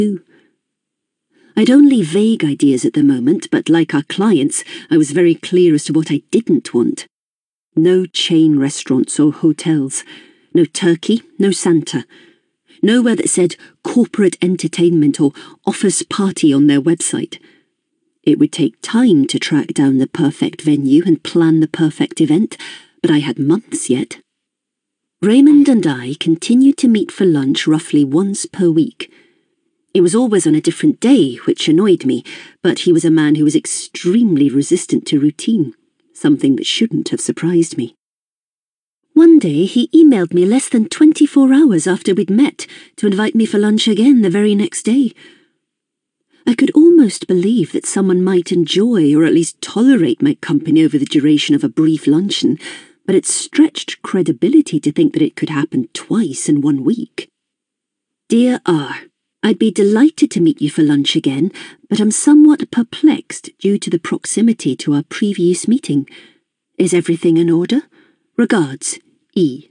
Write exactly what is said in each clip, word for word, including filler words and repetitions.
I'd only vague ideas at the moment, but like our clients, I was very clear as to what I didn't want. No chain restaurants or hotels. No turkey, no Santa. Nowhere that said corporate entertainment or office party on their website. It would take time to track down the perfect venue and plan the perfect event, but I had months yet. Raymond and I continued to meet for lunch roughly once per week. It was always on a different day, which annoyed me, but he was a man who was extremely resistant to routine, something that shouldn't have surprised me. One day he emailed me less than twenty-four hours after we'd met to invite me for lunch again the very next day. I could almost believe that someone might enjoy or at least tolerate my company over the duration of a brief luncheon, but it stretched credibility to think that it could happen twice in one week. Dear R, I'd be delighted to meet you for lunch again, but I'm somewhat perplexed due to the proximity to our previous meeting. Is everything in order? Regards, E.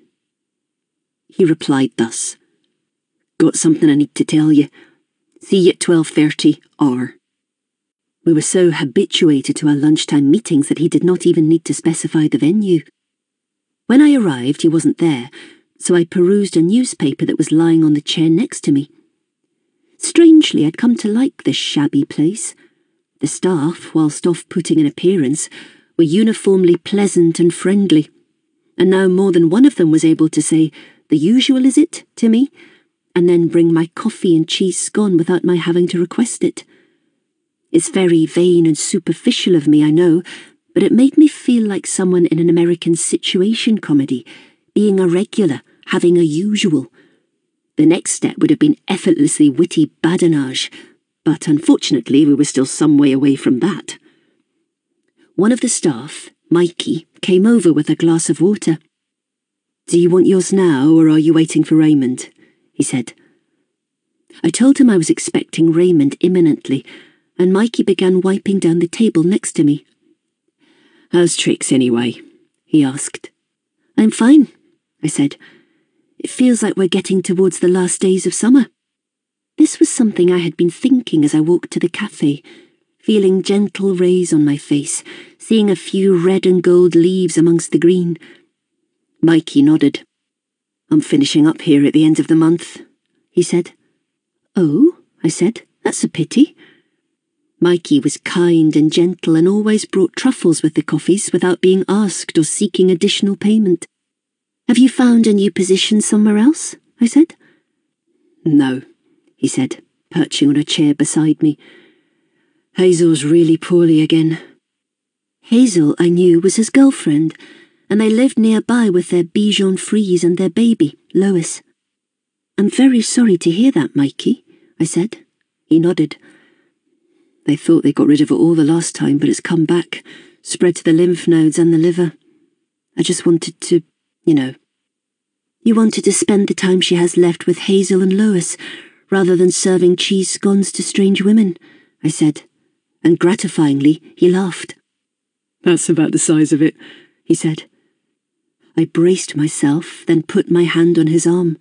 He replied thus. Got something I need to tell you. See you at twelve thirty, R. We were so habituated to our lunchtime meetings that he did not even need to specify the venue. When I arrived, he wasn't there, so I perused a newspaper that was lying on the chair next to me. Strangely, I'd come to like this shabby place. The staff, whilst off putting an appearance, were uniformly pleasant and friendly, and now more than one of them was able to say, "The usual, is it?" to me, and then bring my coffee and cheese scone without my having to request it. It's very vain and superficial of me, I know, but it made me feel like someone in an American situation comedy, being a regular, having a usual. The next step would have been effortlessly witty badinage, but unfortunately we were still some way away from that. One of the staff, Mikey, came over with a glass of water. Do you want yours now, or are you waiting for Raymond? He said. I told him I was expecting Raymond imminently, and Mikey began wiping down the table next to me. How's Trix anyway? He asked. I'm fine, I said. It feels like we're getting towards the last days of summer. This was something I had been thinking as I walked to the cafe, feeling gentle rays on my face, seeing a few red and gold leaves amongst the green. Mikey nodded. I'm finishing up here at the end of the month, he said. Oh, I said, that's a pity. Mikey was kind and gentle and always brought truffles with the coffees without being asked or seeking additional payment. Have you found a new position somewhere else? I said. No, he said, perching on a chair beside me. Hazel's really poorly again. Hazel, I knew, was his girlfriend, and they lived nearby with their Bichon Frise and their baby, Lois. I'm very sorry to hear that, Mikey, I said. He nodded. They thought they got rid of it all the last time, but it's come back, spread to the lymph nodes and the liver. I just wanted to, you know. You wanted to spend the time she has left with Hazel and Lois, rather than serving cheese scones to strange women, I said, and gratifyingly he laughed. That's about the size of it, he said. I braced myself, then put my hand on his arm.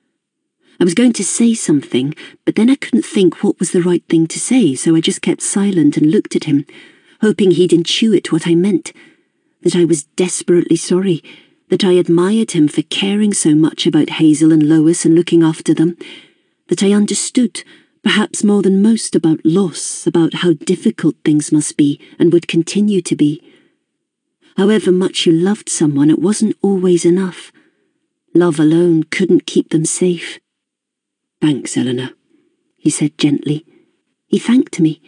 I was going to say something, but then I couldn't think what was the right thing to say, so I just kept silent and looked at him, hoping he'd intuit what I meant, that I was desperately sorry, that I admired him for caring so much about Hazel and Lois and looking after them, that I understood, perhaps more than most, about loss, about how difficult things must be and would continue to be. However much you loved someone, it wasn't always enough. Love alone couldn't keep them safe. Thanks, Eleanor, he said gently. He thanked me.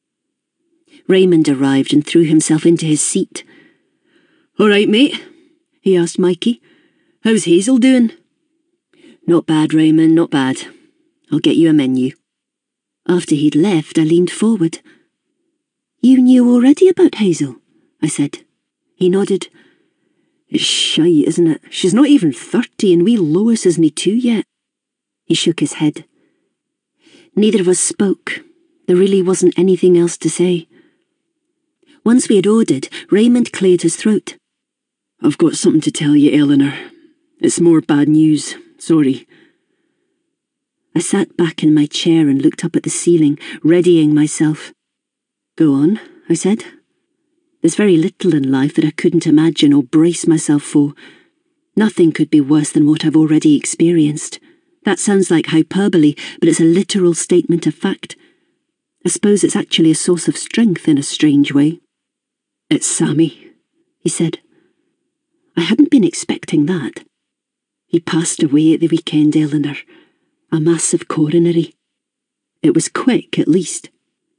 Raymond arrived and threw himself into his seat. All right, mate, he asked Mikey. How's Hazel doing? Not bad, Raymond, not bad. I'll get you a menu. After he'd left, I leaned forward. You knew already about Hazel, I said. He nodded. It's shite, isn't it? She's not even thirty, and wee Lois isn't two yet. He shook his head. Neither of us spoke. There really wasn't anything else to say. Once we had ordered, Raymond cleared his throat. I've got something to tell you, Eleanor. It's more bad news. Sorry. I sat back in my chair and looked up at the ceiling, readying myself. Go on, I said. There's very little in life that I couldn't imagine or brace myself for. Nothing could be worse than what I've already experienced. That sounds like hyperbole, but it's a literal statement of fact. I suppose it's actually a source of strength in a strange way. It's Sammy, he said. I hadn't been expecting that. He passed away at the weekend, Eleanor. A massive coronary. It was quick, at least.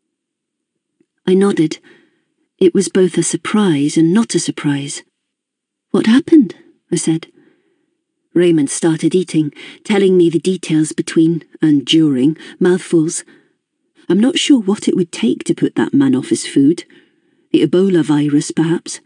I nodded. It was both a surprise and not a surprise. What happened? I said. Raymond started eating, telling me the details between and during mouthfuls. I'm not sure what it would take to put that man off his food. The Ebola virus, perhaps.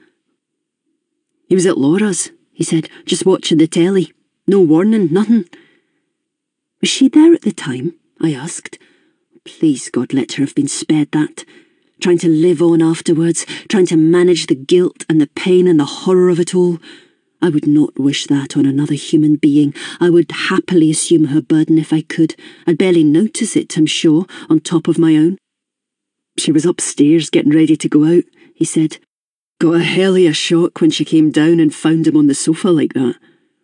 He was at Laura's, he said, just watching the telly. No warning, nothing. Was she there at the time? I asked. Please, God, let her have been spared that. Trying to live on afterwards, trying to manage the guilt and the pain and the horror of it all. I would not wish that on another human being. I would happily assume her burden if I could. I'd barely notice it, I'm sure, on top of my own. She was upstairs getting ready to go out, he said. Got a hell of a shock when she came down and found him on the sofa like that.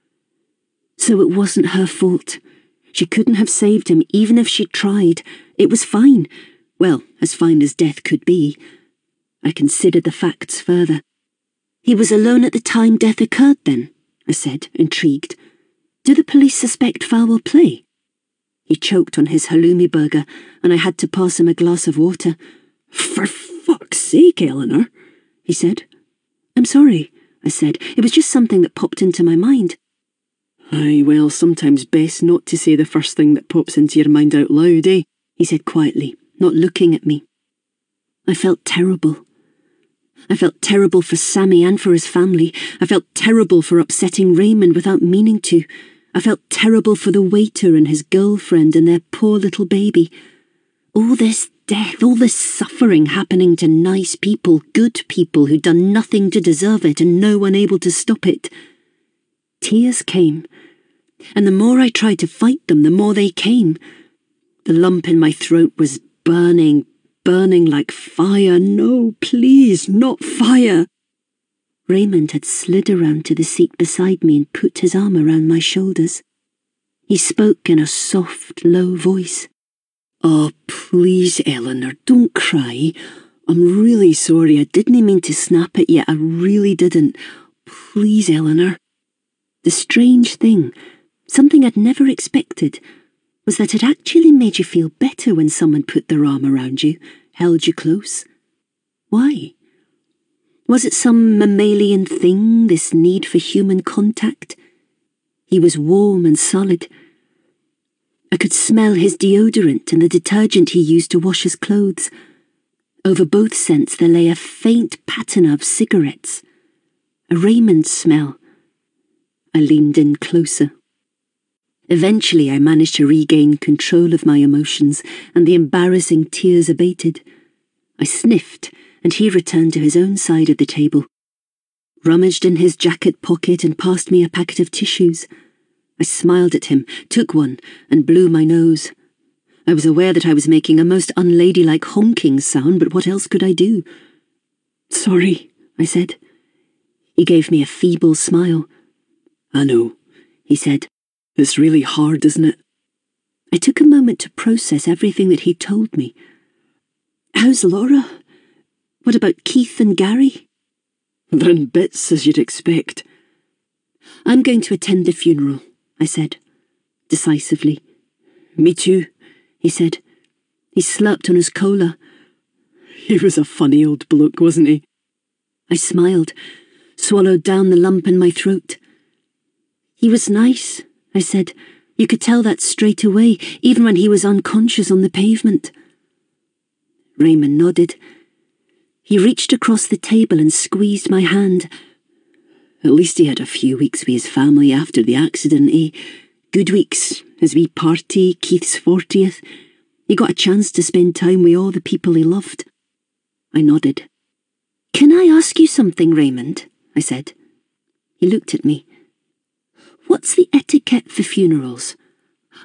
So it wasn't her fault. She couldn't have saved him even if she tried. It was fine. Well, as fine as death could be. I considered the facts further. He was alone at the time death occurred then, I said, intrigued. Do the police suspect foul play? He choked on his halloumi burger, and I had to pass him a glass of water. For fuck's sake, Eleanor, he said. I'm sorry, I said. It was just something that popped into my mind. Aye, well, sometimes best not to say the first thing that pops into your mind out loud, eh? He said quietly, not looking at me. I felt terrible. I felt terrible for Sammy and for his family. I felt terrible for upsetting Raymond without meaning to. I felt terrible for the waiter and his girlfriend and their poor little baby. All this death, all this suffering happening to nice people, good people who'd done nothing to deserve it and no one able to stop it. Tears came, and the more I tried to fight them, the more they came. The lump in my throat was burning, burning like fire. No, please, not fire. Raymond had slid around to the seat beside me and put his arm around my shoulders. He spoke in a soft, low voice. Oh, please, Eleanor, don't cry. I'm really sorry. I didn't mean to snap at you. I really didn't. Please, Eleanor. The strange thing, something I'd never expected, was that it actually made you feel better when someone put their arm around you, held you close. Why? Was it some mammalian thing, this need for human contact? He was warm and solid. I could smell his deodorant and the detergent he used to wash his clothes. Over both scents there lay a faint patina of cigarettes. A Raymond smell. I leaned in closer. Eventually I managed to regain control of my emotions, and the embarrassing tears abated. I sniffed, and he returned to his own side of the table, rummaged in his jacket pocket and passed me a packet of tissues. I smiled at him, took one, and blew my nose. I was aware that I was making a most unladylike honking sound, but what else could I do? Sorry, I said. He gave me a feeble smile. I know, he said. It's really hard, isn't it? I took a moment to process everything that he'd told me. How's Laura? What about Keith and Gary? They're in bits, as you'd expect. I'm going to attend the funeral, I said, decisively. Me too, he said. He slurped on his cola. He was a funny old bloke, wasn't he? I smiled, swallowed down the lump in my throat. He was nice, I said. You could tell that straight away, even when he was unconscious on the pavement. Raymond nodded. He reached across the table and squeezed my hand. At least he had a few weeks with his family after the accident, eh? Good weeks, his wee party, Keith's fortieth. He got a chance to spend time with all the people he loved. I nodded. Can I ask you something, Raymond? I said. He looked at me. What's the etiquette for funerals?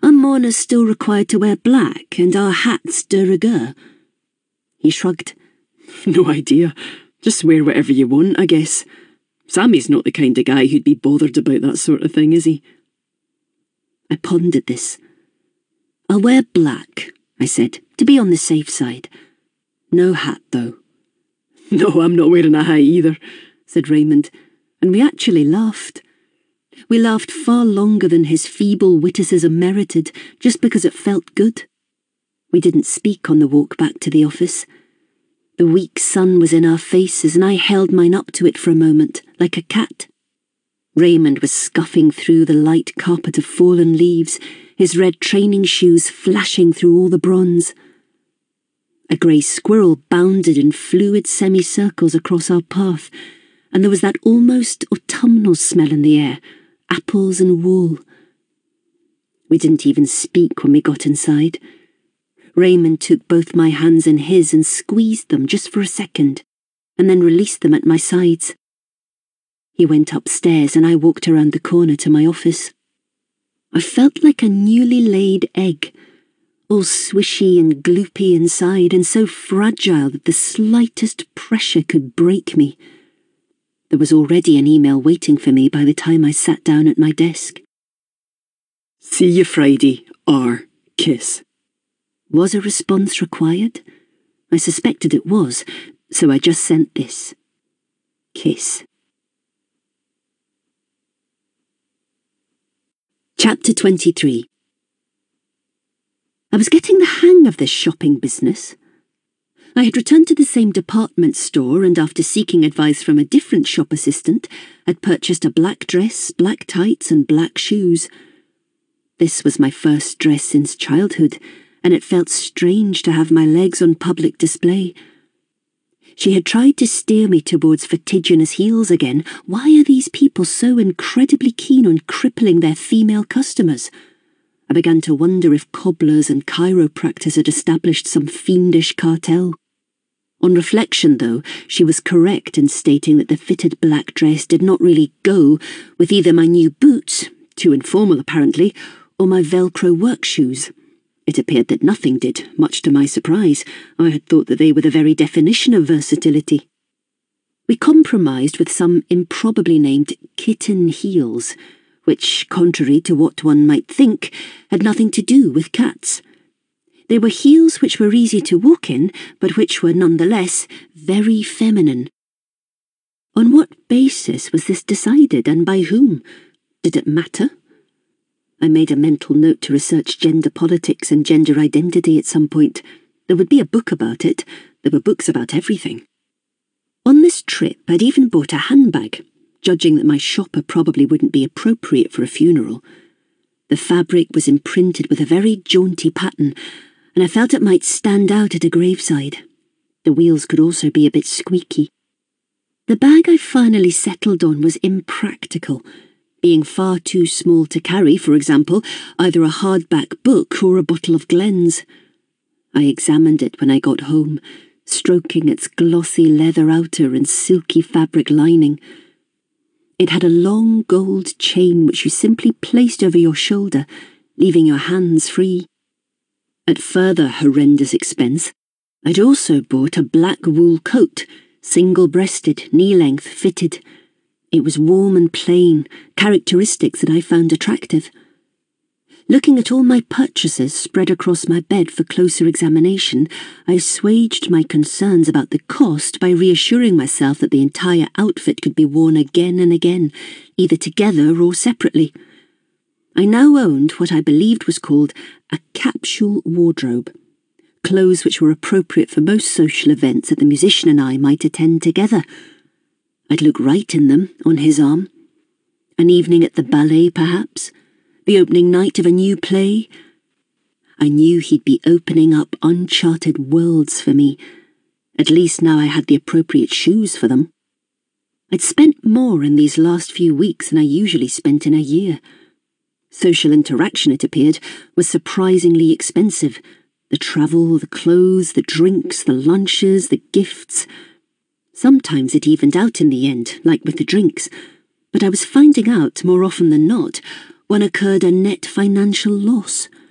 Are mourners still required to wear black, and are hats de rigueur?" He shrugged. "No idea. Just wear whatever you want, I guess. Sammy's not the kind of guy who'd be bothered about that sort of thing, is he?" I pondered this. "I'll wear black," I said, "to be on the safe side. No hat, though." "No, I'm not wearing a hat either," said Raymond, and we actually laughed. We laughed far longer than his feeble witticism merited, just because it felt good. We didn't speak on the walk back to the office. The weak sun was in our faces, and I held mine up to it for a moment, like a cat. Raymond was scuffing through the light carpet of fallen leaves, his red training shoes flashing through all the bronze. A grey squirrel bounded in fluid semicircles across our path, and there was that almost autumnal smell in the air, apples and wool. We didn't even speak when we got inside. Raymond took both my hands in his and squeezed them just for a second, and then released them at my sides. He went upstairs and I walked around the corner to my office. I felt like a newly laid egg, all swishy and gloopy inside and so fragile that the slightest pressure could break me. There was already an email waiting for me by the time I sat down at my desk. "See you Friday, R. Kiss." Was a response required? I suspected it was, so I just sent this. Kiss. Chapter twenty-three. I was getting the hang of this shopping business. I had returned to the same department store, and after seeking advice from a different shop assistant, had purchased a black dress, black tights, and black shoes. This was my first dress since childhood, and it felt strange to have my legs on public display. She had tried to steer me towards vertiginous heels again. Why are these people so incredibly keen on crippling their female customers? I began to wonder if cobblers and chiropractors had established some fiendish cartel. On reflection, though, she was correct in stating that the fitted black dress did not really go with either my new boots, too informal apparently, or my Velcro work shoes. It appeared that nothing did, much to my surprise. I had thought that they were the very definition of versatility. We compromised with some improbably named kitten heels, which, contrary to what one might think, had nothing to do with cats. They were heels which were easy to walk in, but which were nonetheless very feminine. On what basis was this decided, and by whom? Did it matter? I made a mental note to research gender politics and gender identity at some point. There would be a book about it. There were books about everything. On this trip, I'd even bought a handbag, judging that my shopper probably wouldn't be appropriate for a funeral. The fabric was imprinted with a very jaunty pattern, and I felt it might stand out at a graveside. The wheels could also be a bit squeaky. The bag I finally settled on was impractical, being far too small to carry, for example, either a hardback book or a bottle of Glen's. I examined it when I got home, stroking its glossy leather outer and silky fabric lining. It had a long gold chain which you simply placed over your shoulder, leaving your hands free. At further horrendous expense, I'd also bought a black wool coat, single-breasted, knee-length, fitted. It was warm and plain, characteristics that I found attractive. Looking at all my purchases spread across my bed for closer examination, I assuaged my concerns about the cost by reassuring myself that the entire outfit could be worn again and again, either together or separately. I now owned what I believed was called a capsule wardrobe, clothes which were appropriate for most social events that the musician and I might attend together. I'd look right in them, on his arm. An evening at the ballet, perhaps? The opening night of a new play? I knew he'd be opening up uncharted worlds for me. At least now I had the appropriate shoes for them. I'd spent more in these last few weeks than I usually spent in a year. Social interaction, it appeared, was surprisingly expensive. The travel, the clothes, the drinks, the lunches, the gifts. Sometimes it evened out in the end, like with the drinks, but I was finding out, more often than not, when occurred a net financial loss.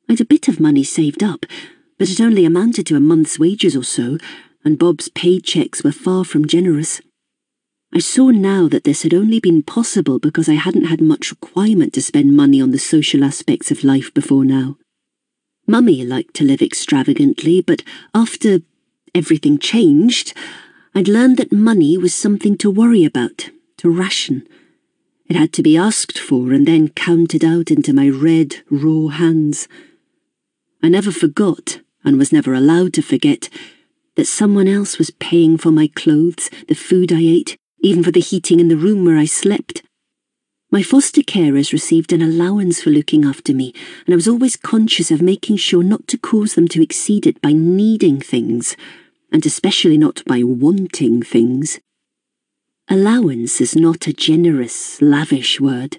I'd a bit of money saved up, but it only amounted to a month's wages or so, and Bob's paychecks were far from generous. I saw now that this had only been possible because I hadn't had much requirement to spend money on the social aspects of life before now. Mummy liked to live extravagantly, but after everything changed, I'd learned that money was something to worry about, to ration. It had to be asked for and then counted out into my red, raw hands. I never forgot, and was never allowed to forget, that someone else was paying for my clothes, the food I ate, even for the heating in the room where I slept. My foster carers received an allowance for looking after me, and I was always conscious of making sure not to cause them to exceed it by needing things, and especially not by wanting things. Allowance is not a generous, lavish word.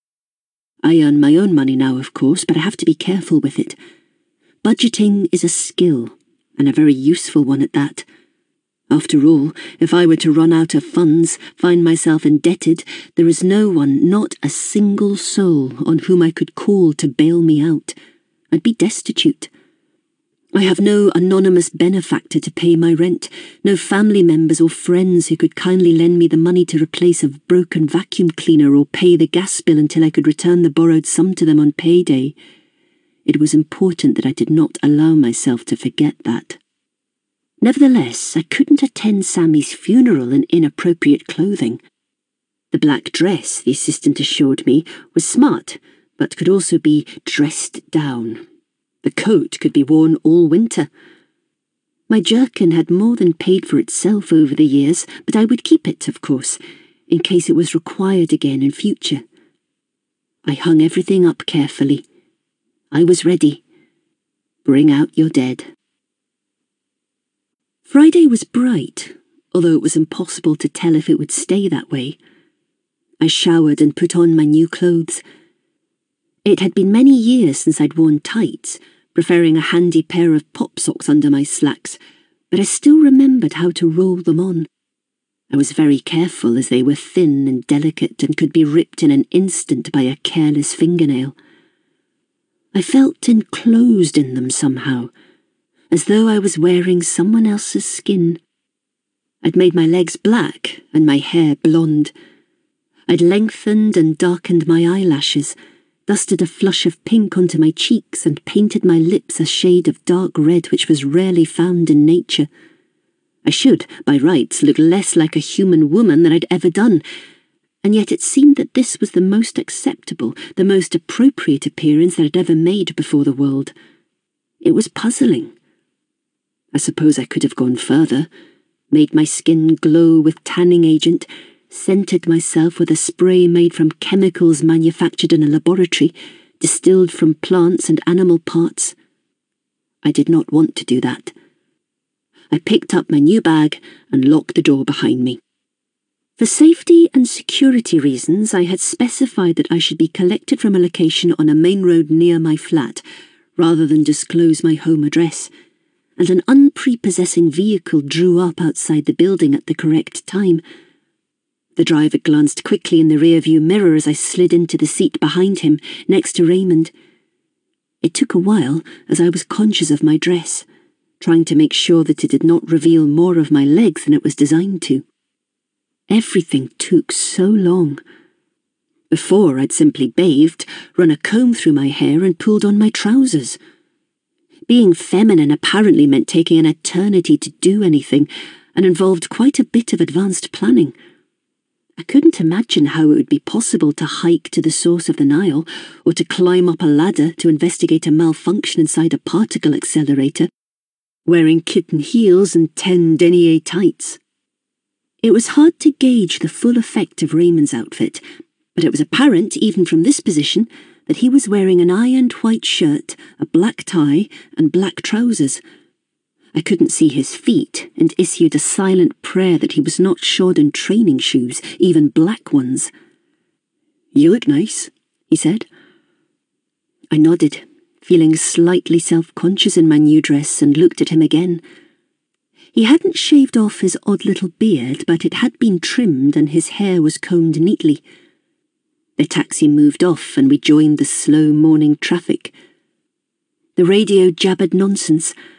I earn my own money now, of course, but I have to be careful with it. Budgeting is a skill, and a very useful one at that. After all, if I were to run out of funds, find myself indebted, there is no one, not a single soul, on whom I could call to bail me out. I'd be destitute. I have no anonymous benefactor to pay my rent, no family members or friends who could kindly lend me the money to replace a broken vacuum cleaner or pay the gas bill until I could return the borrowed sum to them on payday. It was important that I did not allow myself to forget that. Nevertheless, I couldn't attend Sammy's funeral in inappropriate clothing. The black dress, the assistant assured me, was smart, but could also be dressed down. The coat could be worn all winter. My jerkin had more than paid for itself over the years, but I would keep it, of course, in case it was required again in future. I hung everything up carefully. I was ready. Bring out your dead. Friday was bright, although it was impossible to tell if it would stay that way. I showered and put on my new clothes. It had been many years since I'd worn tights, preferring a handy pair of pop socks under my slacks, but I still remembered how to roll them on. I was very careful, as they were thin and delicate and could be ripped in an instant by a careless fingernail. I felt enclosed in them somehow, as though I was wearing someone else's skin. I'd made my legs black and my hair blonde. I'd lengthened and darkened my eyelashes, dusted a flush of pink onto my cheeks and painted my lips a shade of dark red which was rarely found in nature. I should, by rights, look less like a human woman than I'd ever done, and yet it seemed that this was the most acceptable, the most appropriate appearance that I'd ever made before the world. It was puzzling. I suppose I could have gone further, made my skin glow with tanning agent, scented myself with a spray made from chemicals manufactured in a laboratory, distilled from plants and animal parts. I did not want to do that. I picked up my new bag and locked the door behind me. For safety and security reasons, I had specified that I should be collected from a location on a main road near my flat, rather than disclose my home address, and an unprepossessing vehicle drew up outside the building at the correct time. The driver glanced quickly in the rearview mirror as I slid into the seat behind him, next to Raymond. It took a while, as I was conscious of my dress, trying to make sure that it did not reveal more of my legs than it was designed to. Everything took so long. Before, I'd simply bathed, run a comb through my hair and pulled on my trousers. Being feminine apparently meant taking an eternity to do anything, and involved quite a bit of advanced planning. I couldn't imagine how it would be possible to hike to the source of the Nile, or to climb up a ladder to investigate a malfunction inside a particle accelerator, wearing kitten heels and ten denier tights. It was hard to gauge the full effect of Raymond's outfit, but it was apparent, even from this position, that he was wearing an ironed white shirt, a black tie, and black trousers. I couldn't see his feet, and issued a silent prayer that he was not shod in training shoes, even black ones. "You look nice," he said. I nodded, feeling slightly self-conscious in my new dress, and looked at him again. He hadn't shaved off his odd little beard, but it had been trimmed and his hair was combed neatly. The taxi moved off and we joined the slow morning traffic. The radio jabbered nonsense.